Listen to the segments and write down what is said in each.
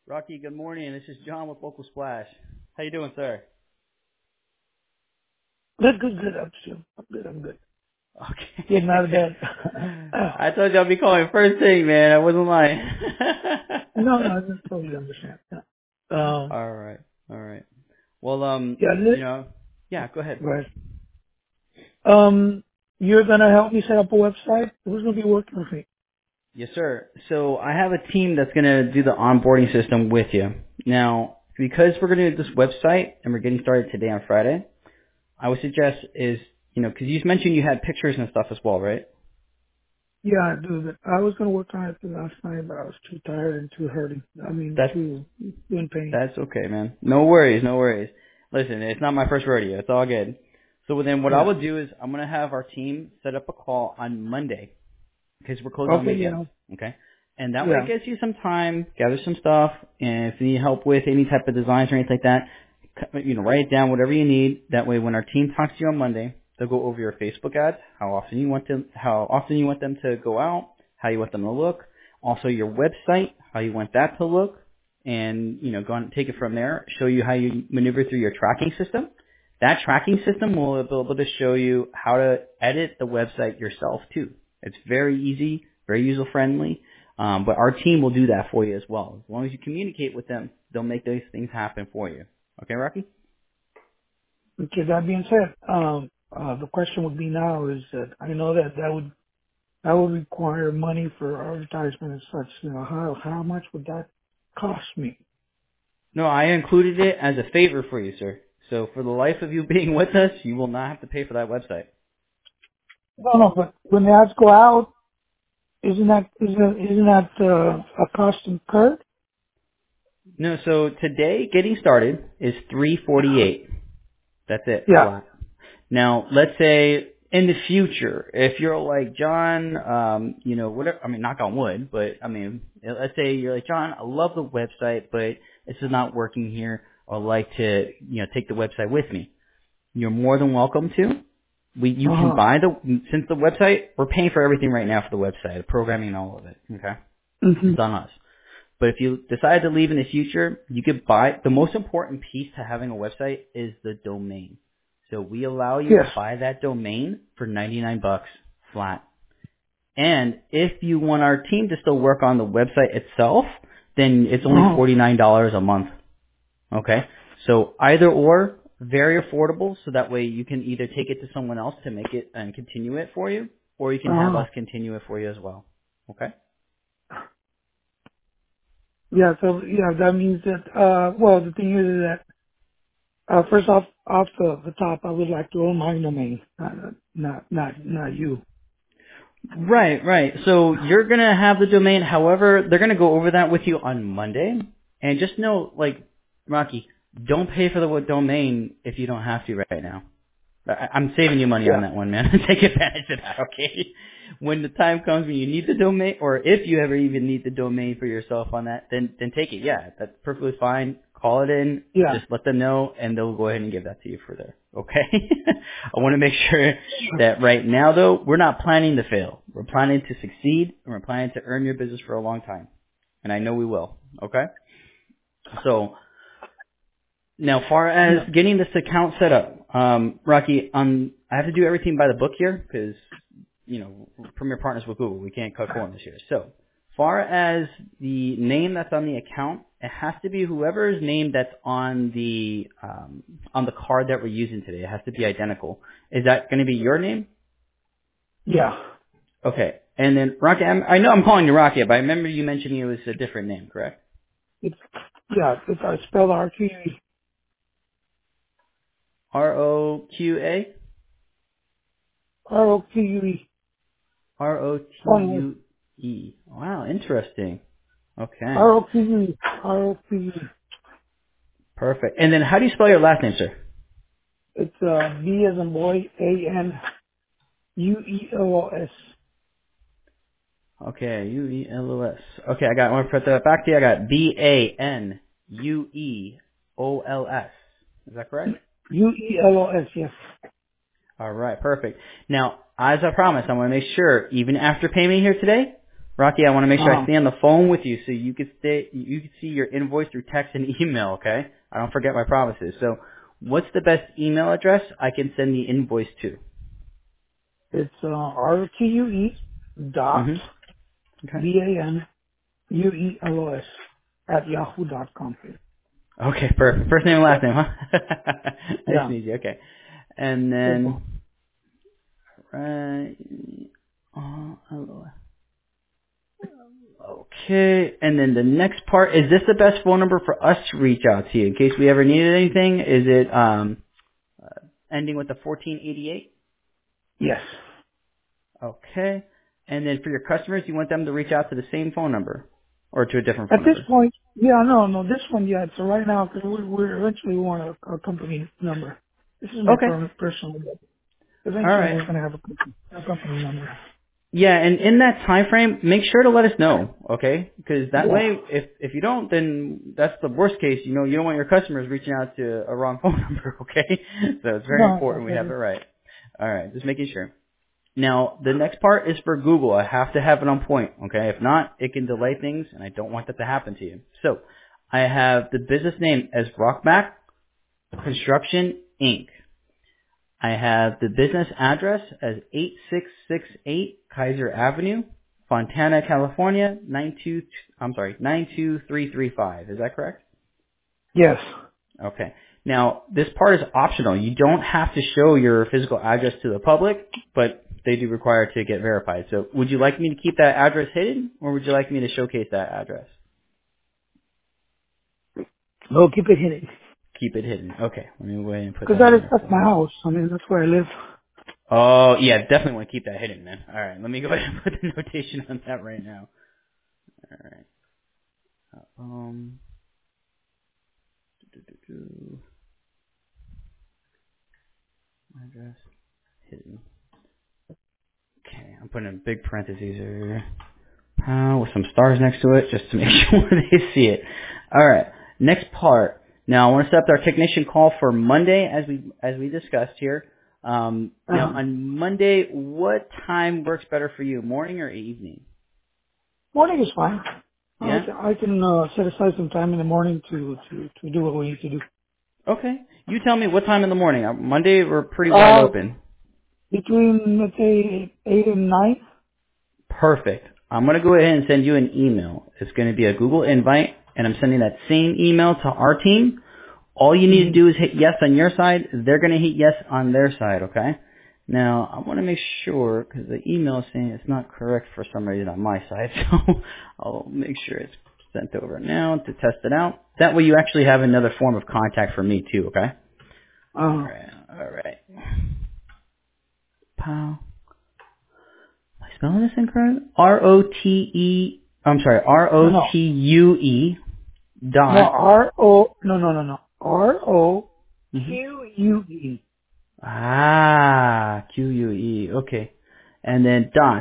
Rocky, good morning. This is John with Local Splash. How you doing, sir? Good. I'm good. Okay. Yeah, not bad. I told you I'd be calling first thing, man. I wasn't lying. No, I just totally understand. Yeah. All right. All right. Well, Yeah, yeah, go ahead. go ahead. You're gonna help me set up a website? Who's gonna be working with me? Yes, sir. So I have a team that's going to do the onboarding system with you. Now, because we're going to do this website and we're getting started today on Friday, I would suggest is, because you mentioned you had pictures and stuff as well, right? Yeah, I do. I was gonna work on it last night, but I was too tired and too hurting. That's Too in pain. That's okay, man. No worries, no worries. Listen, it's not my first rodeo. It's all good. So then what I Yeah. will do is I'm going to have our team set up a call on Monday because we're closed on Okay. weekends, Yeah. okay? And that way it Yeah. gives you some time, gather some stuff, and if you need help with any type of designs or anything like that, write it down, whatever you need. That way when our team talks to you on Monday, they'll go over your Facebook ads, how often you want them to go out, how you want them to look, also your website, how you want that to look, and, go on and take it from there, show you how you maneuver through your tracking system. That tracking system will be able to show you how to edit the website yourself too. It's very easy, very user friendly, but our team will do that for you as well. As long as you communicate with them, they'll make those things happen for you. Okay, Rocky? Okay. That being said, the question would be now is that I know that would require money for advertisement and such. How much would that cost me? No, I included it as a favor for you, sir. So for the life of you being with us, you will not have to pay for that website. No, but when the ads go out, isn't that a cost incurred? No, so today getting started is $348. That's it, Yeah. flat. Now, let's say in the future, if you're like, John, whatever, knock on wood, but let's say you're like, John, I love the website, but this is not working here. I'd like to, take the website with me. You're more than welcome to. You can Uh-huh. buy since the website, we're paying for everything right now for the website, the programming and all of it. Okay. Hmm. It's on us. But if you decide to leave in the future, you could buy, the most important piece to having a website is the domain. So we allow you to Yes. buy that domain for $99 flat. And if you want our team to still work on the website itself, then it's only Uh-huh. $49 a month. Okay? So either or, very affordable, so that way you can either take it to someone else to make it and continue it for you, or you can have Uh-huh. us continue it for you as well. Okay? Yeah, so, yeah, that means that, well, the thing is that, first off the top, I would like to own my domain, not you. Right, right. So you're going to have the domain. However, they're going to go over that with you on Monday. And just know, Rocky, don't pay for the domain if you don't have to right now. I'm saving you money on Yeah. that one, man. Take advantage of that, okay? When the time comes when you need the domain, or if you ever even need the domain for yourself on that, then take it. Yeah, that's perfectly fine. Call it in. Yeah. Just let them know, and they'll go ahead and give that to you for there. Okay? I want to make sure that right now, though, we're not planning to fail. We're planning to succeed, and we're planning to earn your business for a long time. And I know we will. Okay? So, now, far as Yeah. getting this account set up, Rocky, I have to do everything by the book here because, Premier Partners with Google, we can't cut corners here. So, far as the name that's on the account, it has to be whoever's name that's on the card that we're using today. It has to be identical. Is that going to be your name? Yeah. Okay. And then, Rocky, I know I'm calling you Rocky, but I remember you mentioning it was a different name, correct? It's, it's I spelled RQE. R-O-Q-A? ROQE. R-O-T-U-E. Wow, interesting. Okay. ROQE. ROQE. Perfect. And then how do you spell your last name, sir? It's, B as in boy, ANUELOS. Okay, U-E-L-O-S. Okay, I want to put that back to you. I got B-A-N-U-E-O-L-S. Is that correct? UELOS, yes. All right, perfect. Now, as I promised, I want to make sure, even after payment here today, Rocky, I want to make sure I Um, stay on the phone with you so you could see your invoice through text and email, okay? I don't forget my promises. So what's the best email address I can send the invoice to? it's RTUE dot Mm-hmm. Okay. BANUELOS at yahoo.com. Okay, perfect. First name and last name, huh? Nice Yeah, and easy. Okay. And simple. then, right. Hello. Okay. And then the next part, is this the best phone number for us to reach out to you in case we ever needed anything? Is it ending with the 1488? Yes. Okay. And then for your customers, you want them to reach out to the same phone number or to a different At phone this number? point, yeah, no, this one, yeah. So right now, because we eventually want a company number. This is my Okay. personal, but All eventually right. we're gonna have a company number. Yeah, and in that time frame, make sure to let us know, okay? Because that Yeah. way, if you don't, then that's the worst case. You know, you don't want your customers reaching out to a wrong phone number, okay? So it's very No, important we have it right. All right, just making sure. Now, the next part is for Google. I have to have it on point, okay? If not, it can delay things, and I don't want that to happen to you. So, I have the business name as Rockback Construction Inc. I have the business address as 8668 Kaiser Avenue, Fontana, California, 92335. Is that correct? yes. Okay. Now, this part is optional. You don't have to show your physical address to the public, but they do require it to get verified. So would you like me to keep that address hidden, or would you like me to showcase that address? No, keep it hidden. Keep it hidden. Okay. Let me go ahead and put Because that in there that's for my you. house. I mean, that's where I live. Oh, yeah, definitely want to keep that hidden, man. All right. Let me go ahead and put the notation on that right now. All right. Um, address hidden. Okay, I'm putting in big parentheses here. With some stars next to it, just to make sure they see it. All right, next part. Now I want to set up our technician call for Monday, as we discussed here. Now Uh-huh. on Monday, what time works better for you, morning or evening? Morning is fine. Yeah. I can set aside some time in the morning to do what we need to do. Okay. You tell me what time in the morning. Monday we're pretty wide Uh, open. between let's say 8 and 9. Perfect. I'm going to go ahead and send you an email. It's going to be a Google invite, and I'm sending that same email to our team. All you need to Mm-hmm. do is hit yes on your side. They're going to hit yes on their side, okay? Now, I want to make sure, because the email is saying it's not correct for some reason on my side, so I'll make sure it's sent over now to test it out. That way you actually have another form of contact for me, too, okay? Uh, All right. Pow. Am I spelling this incorrect? I'm sorry, no, ROTUE no, dot. no. ROQUE. Mhm. QUE. Okay. And then dot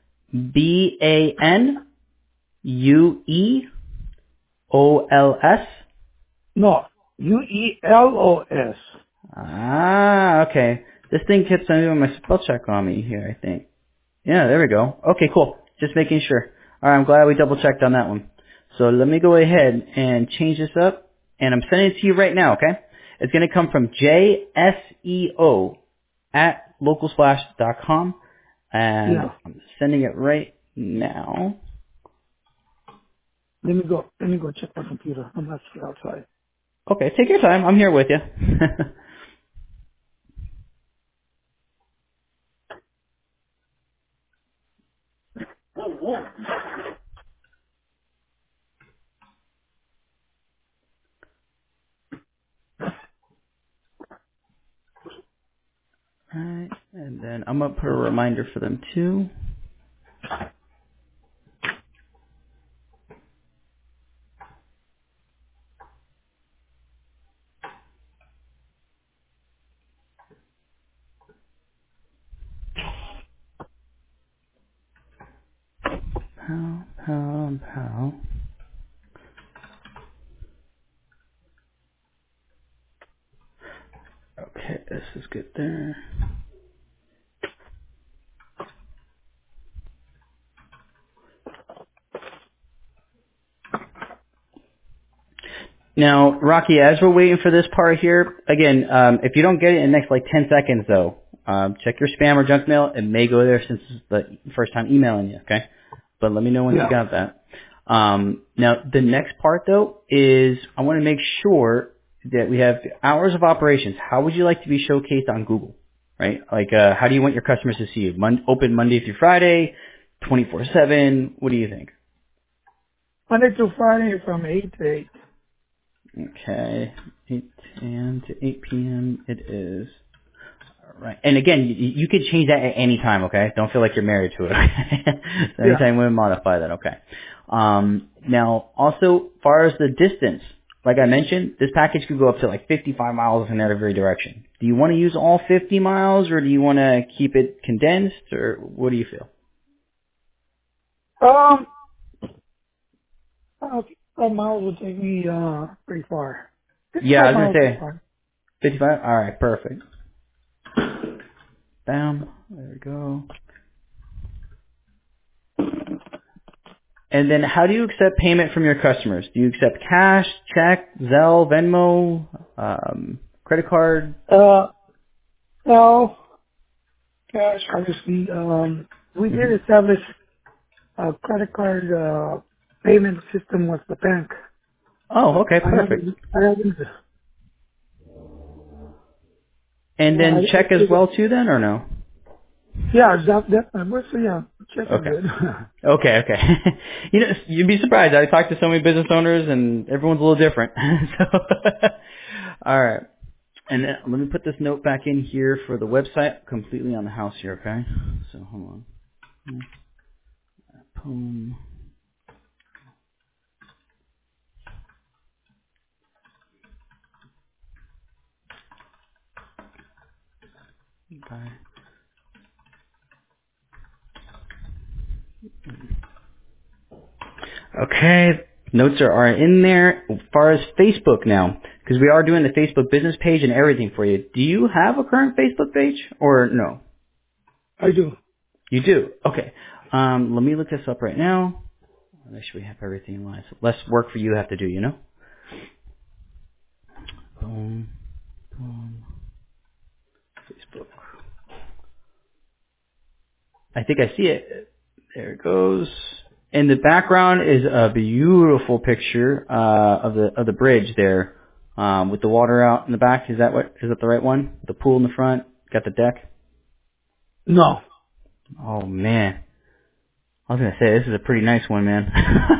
BANUEOLS. No, UELOS. Okay. This thing keeps on doing my spell check on me here, I think. Yeah, there we go. Okay, cool. Just making sure. Alright, I'm glad we double checked on that one. So let me go ahead and change this up, and I'm sending it to you right now, okay? It's going to come from JSEO at localsplash.com, and Yeah. I'm sending it right now. Let me go check my computer. I'm actually outside. Okay, take your time. I'm here with you. Alright, and then I'm going to put a reminder for them too. Pow, pow, pow. Okay, this is good there. Now, Rocky, as we're waiting for this part here, again, if you don't get it in the next like 10 seconds though, check your spam or junk mail. It may go there since it's the first time emailing you, okay? But let me know once you got that. Now, the next part though is I want to make sure that we have hours of operations. How would you like to be showcased on Google, right? Like, how do you want your customers to see you? Open Monday through Friday, 24/7. What do you think? Monday to Friday from 8 to 8. Okay, 8 a.m. to 8 p.m. it is. All right. And again, you could change that at any time, okay? Don't feel like you're married to it. Okay? So Yeah. anytime we modify that, okay. Now, also, as far as the distance, like I mentioned, this package could go up to like 55 miles in every direction. Do you want to use all 50 miles, or do you want to keep it condensed, or what do you feel? Uh, 5 miles would take me pretty far. Yeah, I 55 was going miles to is say fine. 55? All right, perfect. Bam. There we go. And then how do you accept payment from your customers? Do you accept cash, check, Zelle, Venmo, credit card? No, cash, obviously. We Hmm. did establish a credit card payment system with the bank. Oh, okay, I perfect. haven't, I haven't, And then I check as well too then, or no? yeah, definitely. So yeah, check is Okay. good. Okay, okay. You'd be surprised. I talk to so many business owners and everyone's a little different. So, all right. And then let me put this note back in here for the website, completely on the house here, okay? So hold on. Boom. Okay. Okay, notes are in there. As far as Facebook now, because we are doing the Facebook business page and everything for you. Do you have a current Facebook page or no? I do. You do. Okay. Let me look this up right now. Make sure we have everything in line. So less work for you to have to do, you know? Boom, boom, Facebook. I think I see it. There it goes. And the background is a beautiful picture of the bridge there, with the water out in the back. Is that the right one? The pool in the front, got the deck. No. Oh man, I was gonna say this is a pretty nice one, man.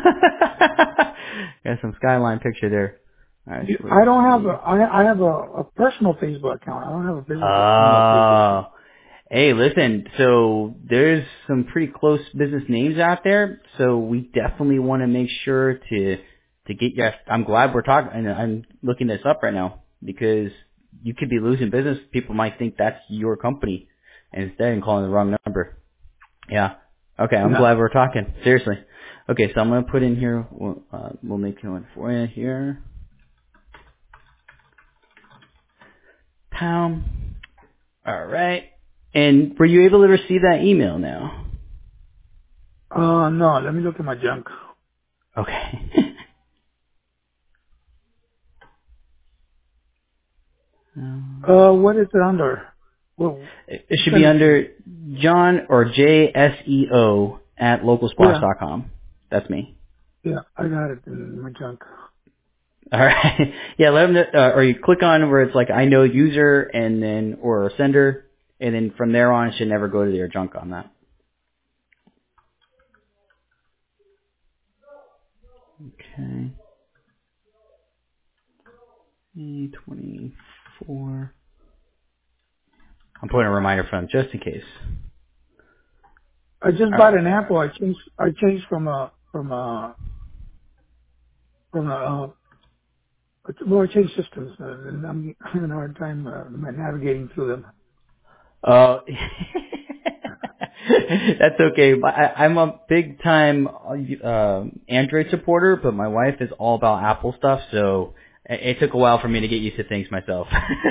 Got some skyline picture there. All right, so let's I don't have see. I have a personal Facebook account. I don't have a business Facebook account. Oh. Hey, listen, so there's some pretty close business names out there, so we definitely want to make sure to get you. I'm glad we're talking, and I'm looking this up right now because you could be losing business. People might think that's your company, and instead of calling the wrong number. Yeah. Okay, I'm Yeah. glad we're talking. Seriously. Okay, so I'm going to put in here, we'll make one for you here. Pound. All right. And were you able to receive that email now? No, let me look at my junk. Okay. What is it under? Well, It should send be it to me. under John or JSEO at Yeah, localsplash.com. That's me. yeah, I got it in my junk. All right. Yeah, let them know, or you click on where it's like I know user and then or sender, and then from there on it should never go to their junk on that. Okay. E24. I'm putting a reminder for them just in case. I just All bought right. an Apple. I changed from a well, I changed systems, and I'm having a hard time navigating through them. Oh, that's okay. I'm a big time Android supporter, but my wife is all about Apple stuff, so it took a while for me to get used to things myself.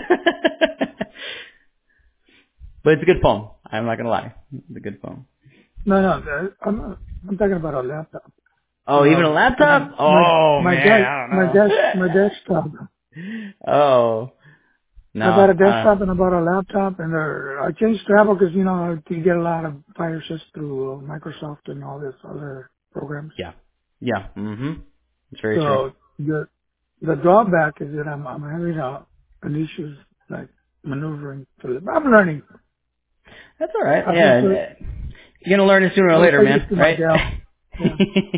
But it's a good phone. I'm not gonna lie, it's a good phone. No, I'm talking about a laptop. Oh, even a laptop? Oh, man, I my desktop. don't know. Oh, no. I bought a desktop and I bought a laptop, and I changed to Apple because you get a lot of viruses through Microsoft and all this other programs. Yeah. Yeah. It's very true. So the drawback is that I'm having an issues like maneuvering through it. I'm learning. That's all right. I think Yeah. You're going to learn it sooner or I'll later, take it man. to my Right? gal. Yeah.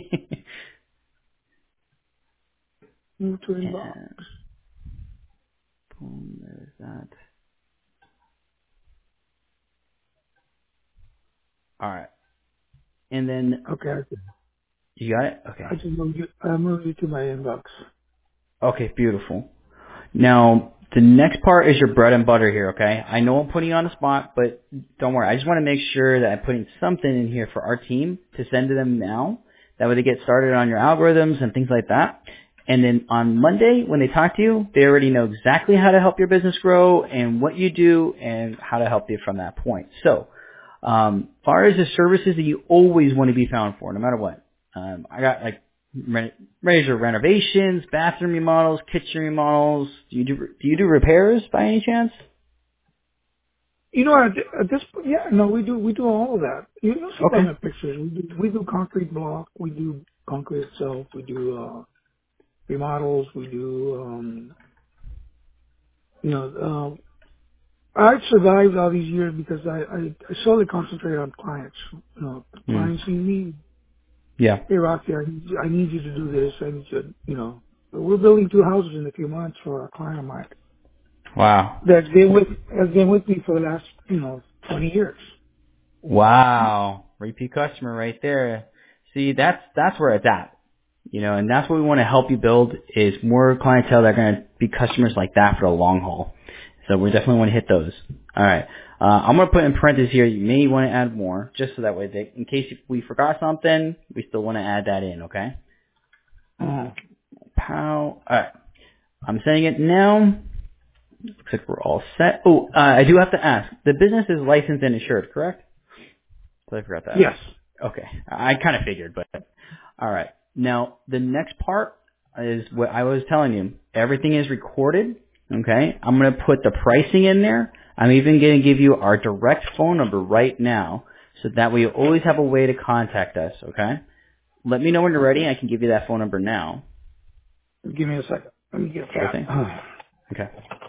Move to inbox. And boom, there's that. All right. And then Okay. you got it? Okay. I just moved you. I moved you to my inbox. Okay, beautiful. Now, the next part is your bread and butter here, okay? I know I'm putting you on the spot, but don't worry. I just want to make sure that I'm putting something in here for our team to send to them now. That way they get started on your algorithms and things like that. And then on Monday, when they talk to you, they already know exactly how to help your business grow and what you do and how to help you from that point. So, far as the services that you always want to be found for, no matter what. I got like major renovations, bathroom remodels, kitchen remodels. Do you do repairs by any chance? At this point, yeah, no, we do all of that. You know, see Okay. on the pictures. We do concrete block. We do concrete itself. We do remodels. We do I survived all these years because I solely concentrate on clients. Clients need me. Yeah. Hey, Rocky, I need you to do this. I need you. We're building 2 houses in a few months for a client of mine Wow. that's been with me for the last 20 years. Wow. Repeat customer right there. See, that's where it's at. And that's what we want to help you build is more clientele that are going to be customers like that for the long haul. So we definitely want to hit those. All right. I'm going to put in parentheses here. You may want to add more just so that way, in case we forgot something, we still want to add that in, okay? Pow. All right. I'm saying it now. Looks like we're all set. Oh, I do have to ask. The business is licensed and insured, correct? So I forgot that. Yes. Okay. I kind of figured, but all right. Now, the next part is what I was telling you. Everything is recorded, okay? I'm going to put the pricing in there. I'm even going to give you our direct phone number right now, so that way you always have a way to contact us, okay? Let me know when you're ready. I can give you that phone number now. Give me a second. Let me get Sure that. thing. Okay.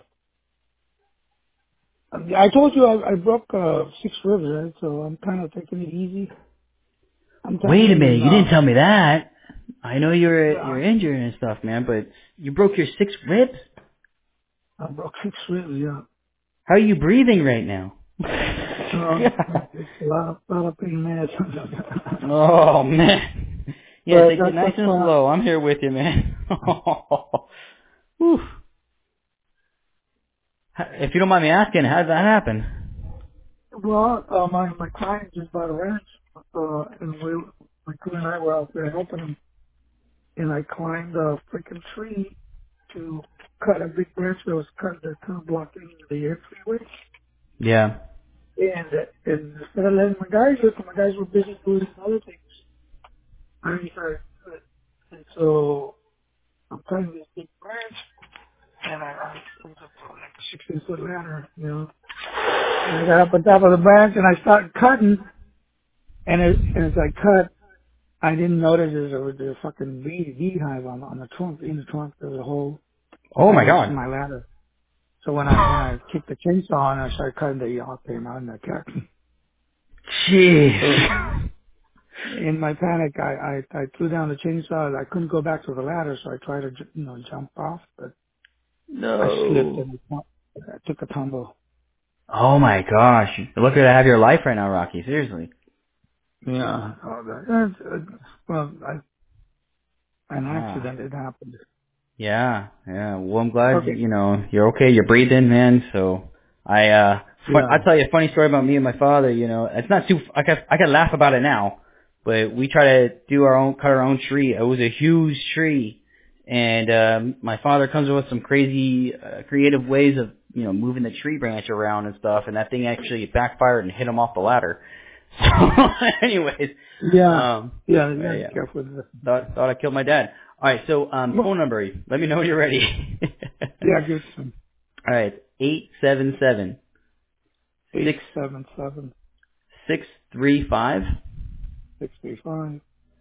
I told you I broke 6 ribs, right? So I'm kind of taking it easy. I'm Wait a minute. tackling, You didn't tell me that. I know yeah, you're injured and stuff, man, but you broke your 6 ribs? I broke 6 ribs, yeah. How are you breathing right now? It's a lot of pain, man. Oh, man. Yeah, But take it nice that's and fine. slow. I'm here with you, man. Whew. If you don't mind me asking, how did that happen? Well, my client just bought a ranch, and my crew and I were out there helping him, and I climbed a freaking tree to cut a big branch that was cut that kind of blocking the air freeway. Yeah. And instead of letting my guys look, my guys were busy doing other things. I decided to do it. And so I'm cutting this big branch, and I it was like a 16-foot ladder, And I got up on top of the branch, and I started cutting, and as I cut, I didn't notice there was a fucking beehive on the trunk. In the trunk, there was a hole Oh, my almost to God. my ladder. So when I kicked the chainsaw on, I started cutting, the yacht came out and I cut. So Jeez. in my panic, I threw down the chainsaw. I couldn't go back to the ladder, so I tried to jump off, but I slipped No. and I took a tumble. Oh, my gosh. You're lucky to have your life right now, Rocky. Seriously. Yeah. Well, an Ah. accident had happened. Yeah, yeah. Well, I'm glad Okay. you're okay. You're breathing, man. So Yeah. I'll tell you a funny story about me and my father. It's not too. I can laugh about it now, but we try to cut our own tree. It was a huge tree, and my father comes up with some crazy, creative ways of moving the tree branch around and stuff, and that thing actually backfired and hit him off the ladder. So, anyways. Yeah. Yeah. Yeah. Careful with Thought I killed my dad. All right. So, phone number. Let me know when you're ready. Yeah, give it to me. All right. 877 877 635 635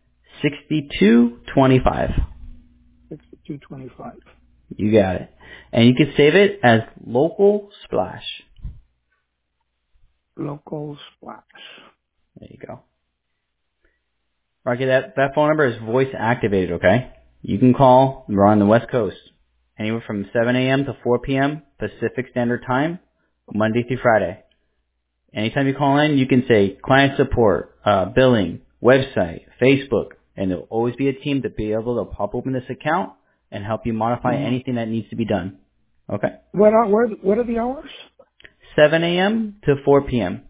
6225. 6225. You got it. And you can save it as Local Splash. Local Splash. There you go. Rocky, that phone number is voice activated, okay? You can call. We're on the West Coast. Anywhere from 7 a.m. to 4 p.m. Pacific Standard Time, Monday through Friday. Anytime you call in, you can say client support, billing, website, Facebook, and there'll always be a team to be able to pop open this account and help you modify anything that needs to be done. Okay? What are the hours? 7 a.m. to 4 p.m.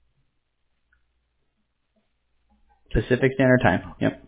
Pacific Standard Time. Yep.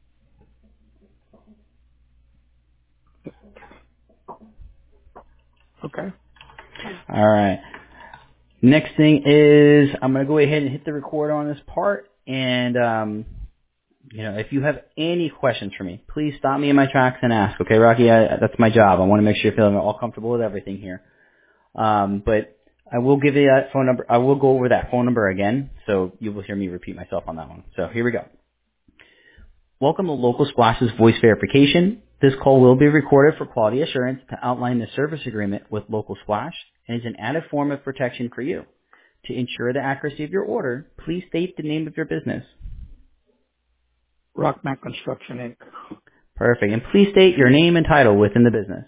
Okay. All right. Next thing is I'm going to go ahead and hit the record on this part. And, if you have any questions for me, please stop me in my tracks and ask. Okay, Rocky? That's my job. I want to make sure you're feeling all comfortable with everything here. But I will give you that phone number. I will go over that phone number again, so you will hear me repeat myself on that one. So here we go. Welcome to Local Splash's voice verification. This call will be recorded for quality assurance to outline the service agreement with Local Splash and is an added form of protection for you. To ensure the accuracy of your order, please state the name of your business. Rockman Construction, Inc. Perfect. And please state your name and title within the business.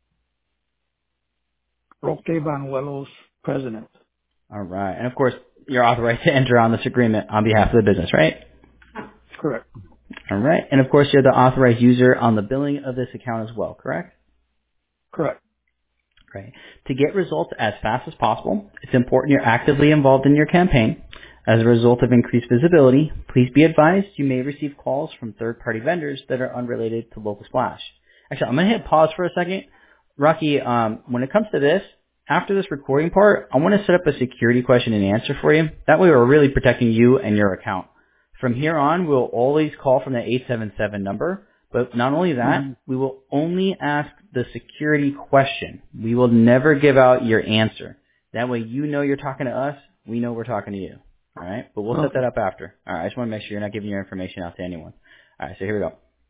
Roque Banuelos, President. All right. And of course, you're authorized to enter on this agreement on behalf of the business, right? Correct. All right. And of course, you're the authorized user on the billing of this account as well, correct? Correct. Right. To get results as fast as possible, it's important you're actively involved in your campaign. As a result of increased visibility, please be advised you may receive calls from third-party vendors that are unrelated to Local Splash. Actually, I'm going to hit pause for a second. Rocky, when it comes to this, after this recording part, I want to set up a security question and answer for you. That way we're really protecting you and your account. From here on, we'll always call from the 877 number. But not only that, we will only ask the security question. We will never give out your answer. That way you know you're talking to us. We know we're talking to you. All right? But we'll set that up after. All right? I just want to make sure you're not giving your information out to anyone. All right, so here we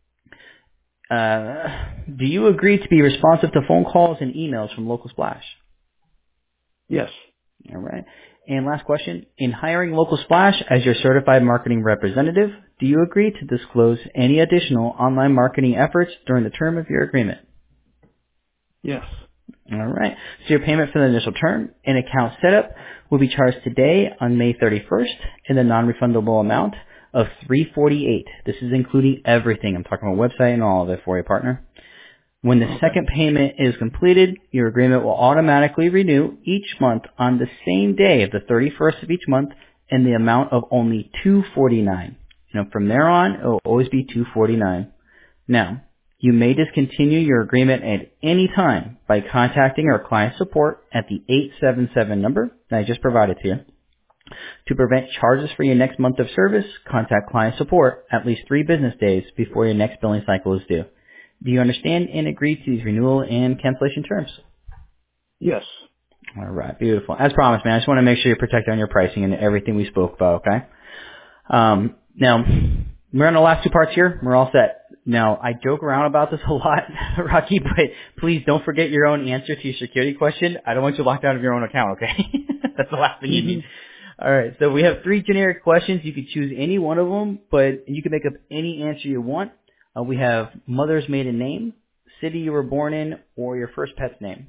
go. Do you agree to be responsive to phone calls and emails from Local Splash? Yes. All right. And last question. In hiring Local Splash as your certified marketing representative, do you agree to disclose any additional online marketing efforts during the term of your agreement? Yes. All right. So your payment for the initial term and account setup will be charged today on May 31st in the non-refundable amount of $348. This is including everything. I'm talking about website and all of it for you, partner. When the second payment is completed, your agreement will automatically renew each month on the same day of the 31st of each month in the amount of only $249. From there on, it will always be $249. Now, you may discontinue your agreement at any time by contacting our client support at the 877 number that I just provided to you. To prevent charges for your next month of service, contact client support at least 3 business days before your next billing cycle is due. Do you understand and agree to these renewal and cancellation terms? Yes. All right, beautiful. As promised, man, I just want to make sure you're protected on your pricing and everything we spoke about, okay? Now, we're on the last 2 parts here. We're all set. Now, I joke around about this a lot, Rocky, but please don't forget your own answer to your security question. I don't want you locked out of your own account, okay? That's the last thing you need. All right, so we have 3 generic questions. You could choose any one of them, but you can make up any answer you want. We have mother's maiden name, city you were born in, or your first pet's name.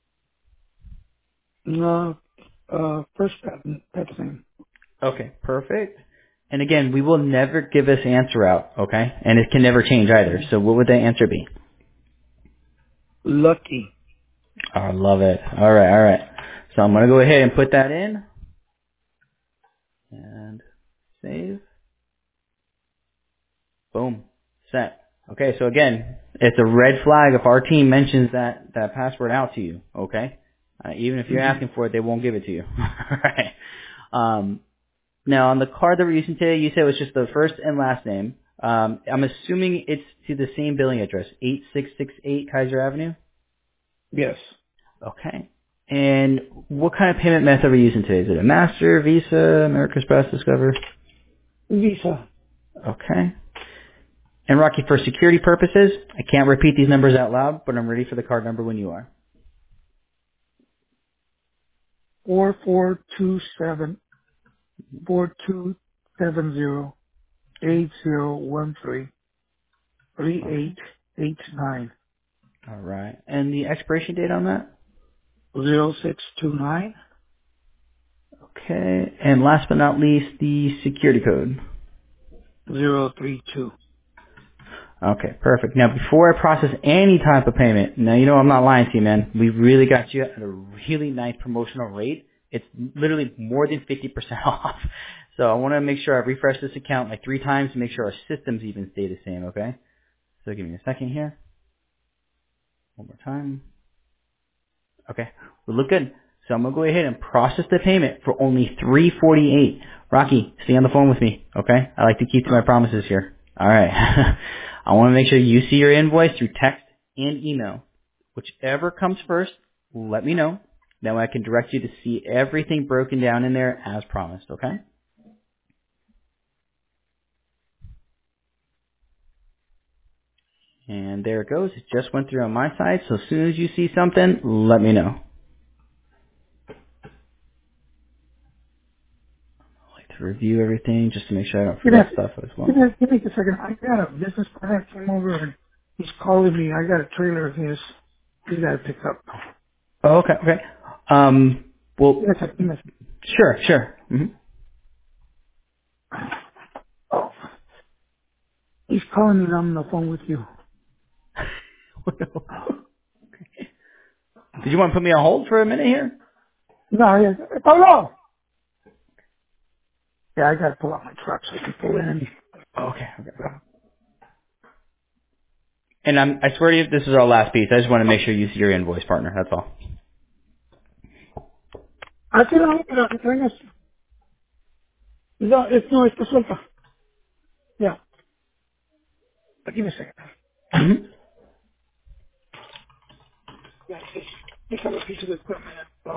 First pet's name. Okay, perfect. And again, we will never give this answer out, okay? And it can never change either. So what would that answer be? Lucky. Oh, I love it. All right. So I'm going to go ahead and put that in. And save. Boom. Set. Okay, so again, it's a red flag if our team mentions that password out to you, okay? Even if you're asking for it, they won't give it to you. All right. Now, on the card that we're using today, you said it was just the first and last name. I'm assuming it's to the same billing address, 8668 Kaiser Avenue? Yes. Okay. And what kind of payment method are we using today? Is it a Master, Visa, American Express, Discover? Visa. Okay. And Rocky, for security purposes, I can't repeat these numbers out loud, but I'm ready for the card number when you are. 4427427080133889 Okay. All right. And the expiration date on that? 0629 Okay. And last but not least, the security code. 032. Okay, perfect. Now, before I process any type of payment, now you know I'm not lying to you, man. We really got you at a really nice promotional rate. It's literally more than 50% off. So I want to make sure I refresh this account like 3 times to make sure our systems even stay the same, okay? So give me a second here. One more time. Okay, we look good. So I'm gonna go ahead and process the payment for only $348. Rocky, stay on the phone with me, okay? I like to keep to my promises here. All right. I want to make sure you see your invoice through text and email. Whichever comes first, let me know. That way I can direct you to see everything broken down in there as promised, okay? And there it goes. It just went through on my side. So as soon as you see something, let me know. I like to review everything just to make sure I don't Give me, forget stuff as well. give me a second. I got a business partner came over and he's calling me. I got a trailer of his. He got to pick up. Oh, okay, okay. Well, Yes, give me a second. sure. Hmm. Oh, he's calling me and I'm on the phone with you. Did you want to put me on hold for a minute here? No, yes. Pablo! Yeah, I got to pull out my truck so I can pull in. Okay. And I swear to you, this is our last piece. I just want to make sure you see your invoice, partner. That's all. Aquí la que traigas. No, no, está suelta. Yeah. Give me a second. Hmm. Yeah, déjame piece of equipment.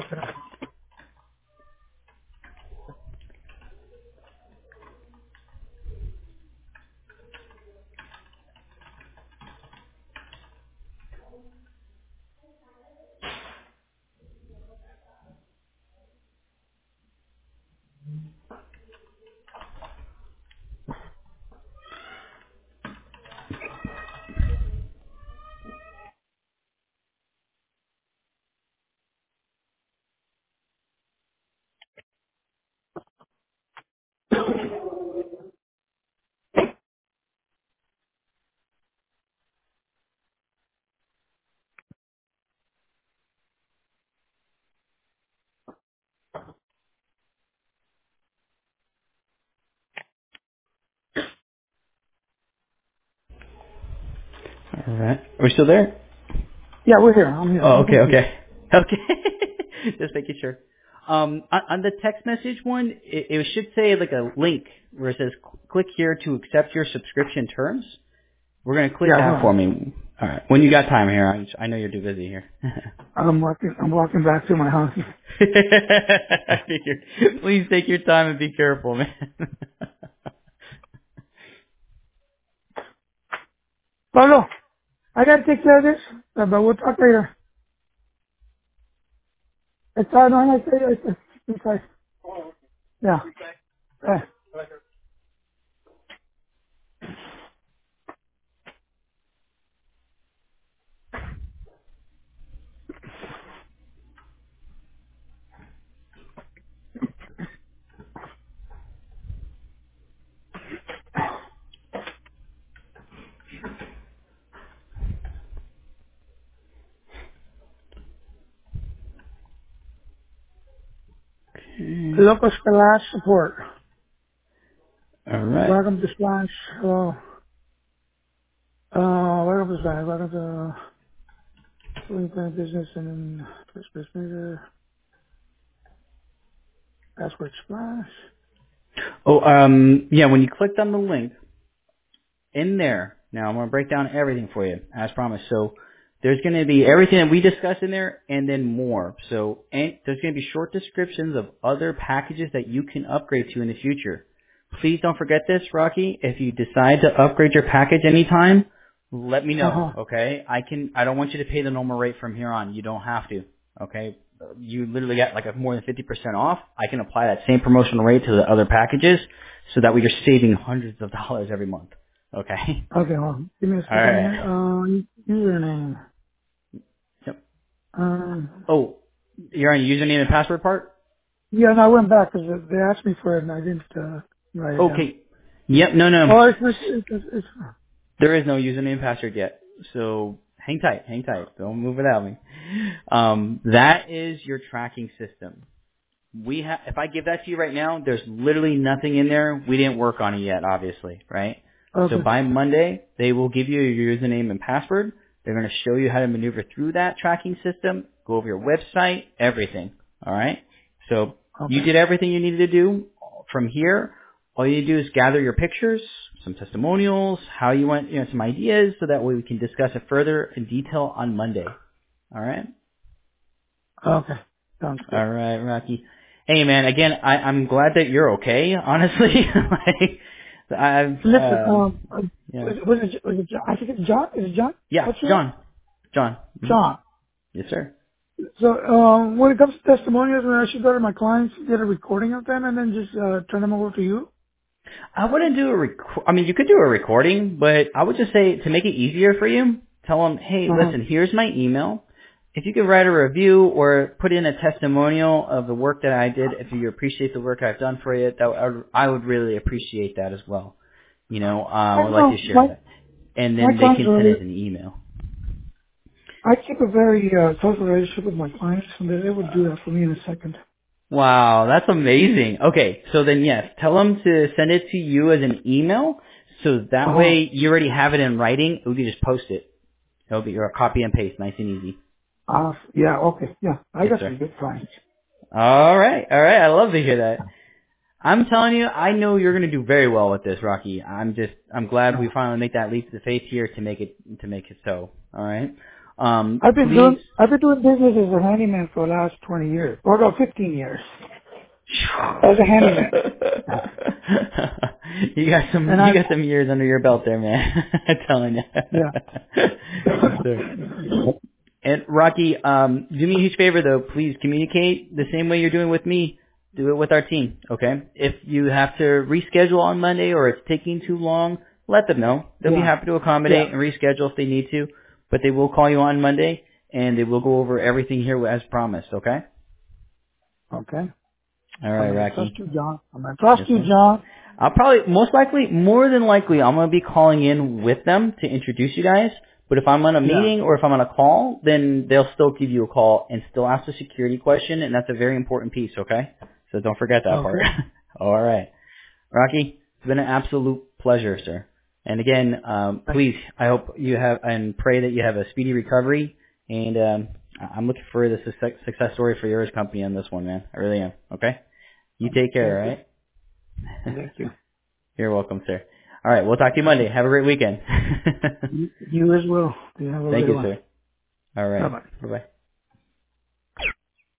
All right. Are we still there? Yeah, we're here. I'm here. Oh, I'm okay, with you. okay. Okay. Just making sure. On the text message one, it should say like a link where it says click here to accept your subscription terms. We're going to click Yeah, hold that for on. me. All right. When you got time here, I know you're too busy here. I'm walking back to my house. I figured. Please take your time and be careful, man. Pablo, I got to take care of this, but we'll talk later. Está, no, no, it's inside. Yeah. Eh. Local Splash support. All right. Welcome to Splash. Hello. Welcome to Splash. Welcome to Lincoln Business and Christmas Meter. Password Splash. Oh, yeah, when you clicked on the link, in there, now I'm going to break down everything for you, as promised. So there's going to be everything that we discussed in there and then more. So and there's going to be short descriptions of other packages that you can upgrade to in the future. Please don't forget this, Rocky. If you decide to upgrade your package anytime, let me know, Uh-huh. okay? I don't want you to pay the normal rate from here on. You don't have to, okay? You literally get like a more than 50% off. I can apply that same promotional rate to the other packages so that way you're saving hundreds of dollars every month. Okay. Okay, hold on. Give me a All second right. here. Username. Yep. Um, Oh, you're on username and password part? yeah, and I went back because they asked me for it and I didn't write it down. Okay. Yep. No. Oh, it's There is no username and password yet. So hang tight. Hang tight. Don't move without me. That is your tracking system. If I give that to you right now, there's literally nothing in there. We didn't work on it yet, obviously, right? So okay. by Monday, they will give you your username and password. They're going to show you how to maneuver through that tracking system, go over your website, everything. All right? So you Okay. did everything you needed to do. From here, all you do is gather your pictures, some testimonials, how you want, some ideas, so that way we can discuss it further in detail on Monday. All right? Okay. Sounds good. All right, Rocky. Hey, man. Again, I'm glad that you're okay. Honestly, like I've Listen, yeah, was it John? I think it's John. Is it John? yeah, What's your name? John. Hmm. John. Yes, sir. So, when it comes to testimonials, when I should go to my clients, get a recording of them, and then just turn them over to you. I wouldn't do I mean, you could do a recording, but I would just say to make it easier for you, tell them, hey, Uh-huh. listen, here's my email. If you could write a review or put in a testimonial of the work that I did, if you appreciate the work I've done for you, I would really appreciate that as well. I I'd like to know share that. And my then they clients can send are. it as an email. I keep a very close relationship with my clients, and they would do that for me in a second. Wow, that's amazing. Okay, so then yes, tell them to send it to you as an email, so that Uh-huh. way you already have it in writing. We can just post it. It'll be your copy and paste, nice and easy. Yeah. Okay. Yeah. I Yes, got sir. some good clients. All right. I love to hear that. I'm telling you, I know you're going to do very well with this, Rocky. I'm glad Yeah. we finally make that leap to faith here to make it so. All right. Please. I've been doing business as a handyman for the last 20 years, or no, 15 years as a handyman. And You got some years under your belt there, man. I'm telling you. yeah. Yes, sir. And Rocky, do me a huge favor though. Please communicate the same way you're doing with me. Do it with our team, okay? If you have to reschedule on Monday or it's taking too long, let them know. They'll be Yeah. happy to Yeah. accommodate and reschedule if they need to. But they will call you on Monday and they will go over everything here as promised, okay? Okay. All I'm right, going to trust Rocky. you, John. I'm going to trust Yes, you, sir. John. I'll probably, more than likely, I'm going to be calling in with them to introduce you guys. But if I'm on a Yeah. meeting or if I'm on a call, then they'll still give you a call and still ask a security question, and that's a very important piece, okay? So don't forget that part. Okay. All right. Rocky, it's been an absolute pleasure, sir. And again, please, I hope you have, and pray that you have a speedy recovery. And I'm looking for the success story for yours company on this one, man. I really am. Okay? You take care, Thank all you. right? Thank you. You're welcome, sir. All right, we'll talk to you Monday. Have a great weekend. You as well. You have a Thank great you, one. sir. All Bye right. bye. Bye-bye.